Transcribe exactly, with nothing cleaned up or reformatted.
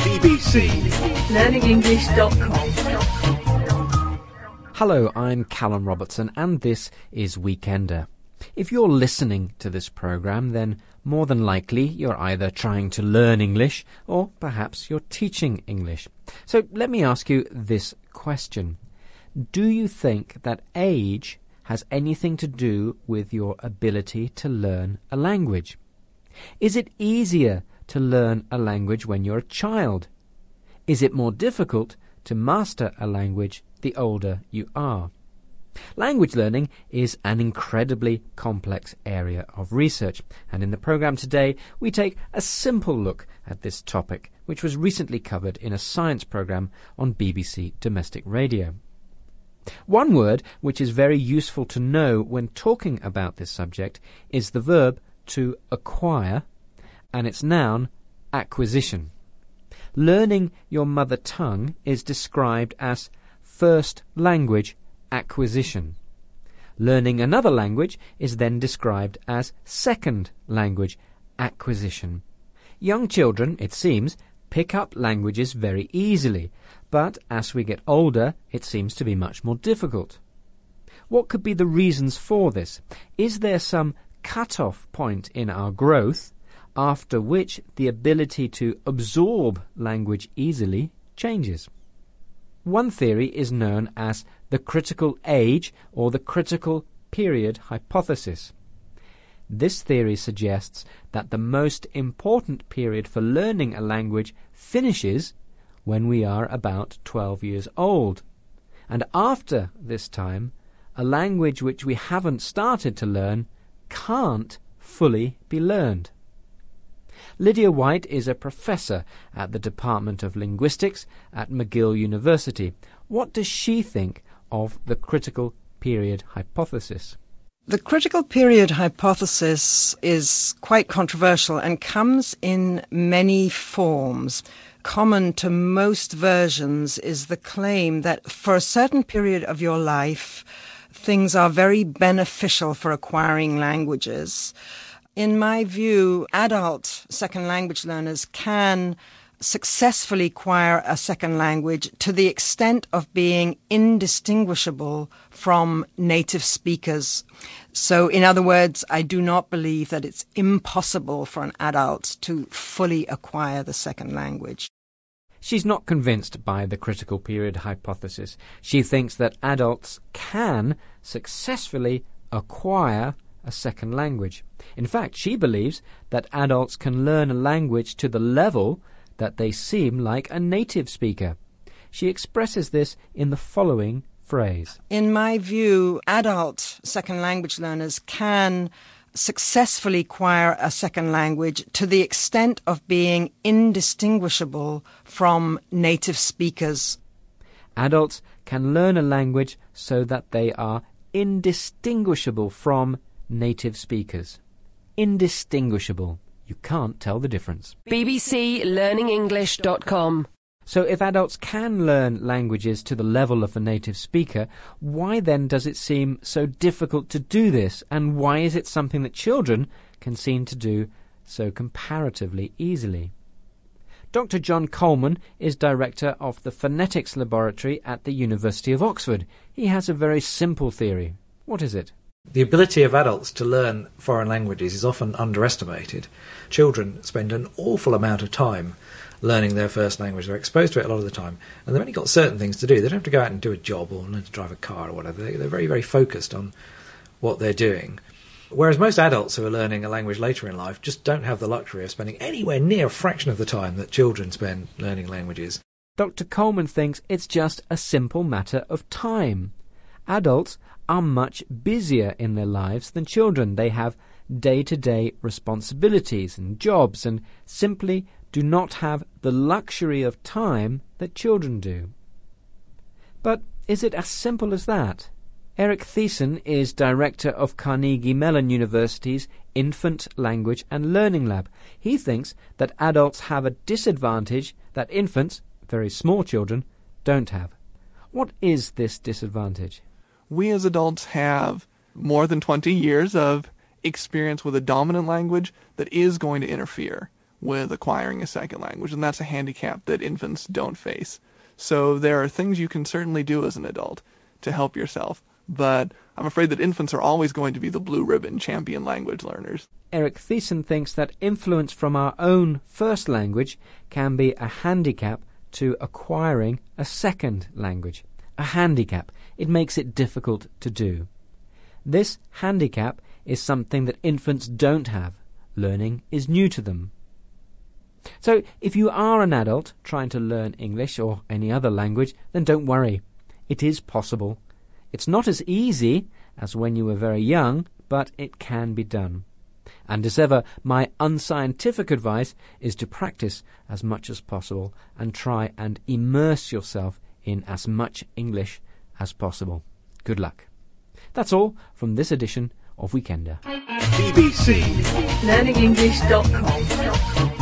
B B C learning english dot com. Hello, I'm Callum Robertson and this is Weekender. If you're listening to this programme, then more than likely you're either trying to learn English or perhaps you're teaching English. So let me ask you this question. Do you think that age has anything to do with your ability to learn a language? Is it easier to learn a language when you're a child? Is it more difficult to master a language the older you are? Language learning is an incredibly complex area of research, and in the programme today we take a simple look at this topic, which was recently covered in a science programme on B B C Domestic Radio. One word which is very useful to know when talking about this subject is the verb to acquire, and its noun acquisition. Learning your mother tongue is described as first language acquisition. Learning another language is then described as second language acquisition. Young children, it seems, pick up languages very easily, but as we get older, it seems to be much more difficult. What could be the reasons for this? Is there some cut-off point in our growth after which the ability to absorb language easily changes? One theory is known as the critical age or the critical period hypothesis. This theory suggests that the most important period for learning a language finishes when we are about twelve years old, and after this time, a language which we haven't started to learn can't fully be learned. Lydia White is a professor at the Department of Linguistics at McGill University. What does she think of the critical period hypothesis? The critical period hypothesis is quite controversial and comes in many forms. Common to most versions is the claim that for a certain period of your life, things are very beneficial for acquiring languages. In my view, adult second language learners can successfully acquire a second language to the extent of being indistinguishable from native speakers. So, in other words, I do not believe that it's impossible for an adult to fully acquire the second language. She's not convinced by the critical period hypothesis. She thinks that adults can successfully acquire a second language. In fact, she believes that adults can learn a language to the level that they seem like a native speaker. She expresses this in the following phrase. In my view, adult second language learners can successfully acquire a second language to the extent of being indistinguishable from native speakers. Adults can learn a language so that they are indistinguishable from native speakers. Indistinguishable. You can't tell the difference. B B C learning english dot com. So if adults can learn languages to the level of a native speaker, why then does it seem so difficult to do this? And why is it something that children can seem to do so comparatively easily? Doctor John Coleman is director of the Phonetics Laboratory at the University of Oxford. He has a very simple theory. What is it? The ability of adults to learn foreign languages is often underestimated. Children spend an awful amount of time learning their first language. They're exposed to it a lot of the time, and they've only got certain things to do. They don't have to go out and do a job or learn to drive a car or whatever. They're very, very focused on what they're doing. Whereas most adults who are learning a language later in life just don't have the luxury of spending anywhere near a fraction of the time that children spend learning languages. Doctor Coleman thinks it's just a simple matter of time. Adults are much busier in their lives than children. They have day-to-day responsibilities and jobs and simply do not have the luxury of time that children do. But is it as simple as that? Eric Thiessen is director of Carnegie Mellon University's Infant Language and Learning Lab. He thinks that adults have a disadvantage that infants, very small children, don't have. What is this disadvantage? We as adults have more than twenty years of experience with a dominant language that is going to interfere with acquiring a second language, and that's a handicap that infants don't face. So there are things you can certainly do as an adult to help yourself, but I'm afraid that infants are always going to be the blue ribbon champion language learners. Eric Thiessen thinks that influence from our own first language can be a handicap to acquiring a second language. A handicap. It makes it difficult to do. This handicap is something that infants don't have. Learning is new to them. So if you are an adult trying to learn English or any other language, then don't worry. It is possible. It's not as easy as when you were very young, but it can be done. And as ever, my unscientific advice is to practice as much as possible and try and immerse yourself in as much English as possible. Good luck. That's all from this edition of Weekender. B B C Learning English dot com